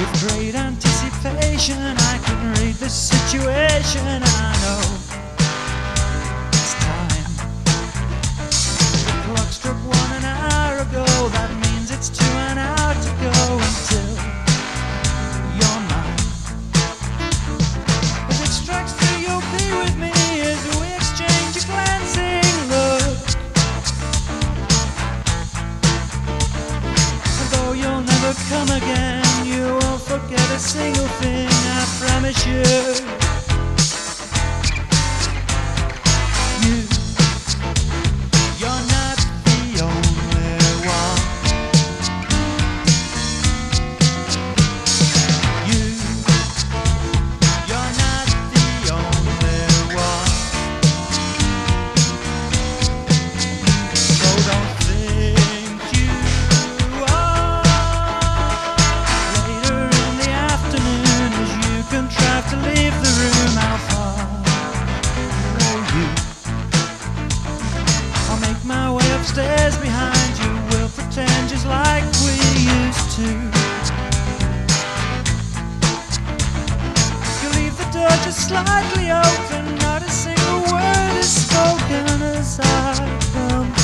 With great anticipation, I can read the situation. I know it's time. The clock struck 1 hour ago. That means it's 2 hours to go until you're mine. As it strikes through, you'll be with me as we exchange a glancing look. And though you'll never come again, you won't forget a single thing, I promise you. You're not the only one. You're not the only one. So don't think you are. Later in the afternoon, as you contrive to leave the room, I'll follow you. I'll make my way upstairs behind you. We'll pretend just like we used to. You leave the door just slightly open. Not a single word is spoken as I come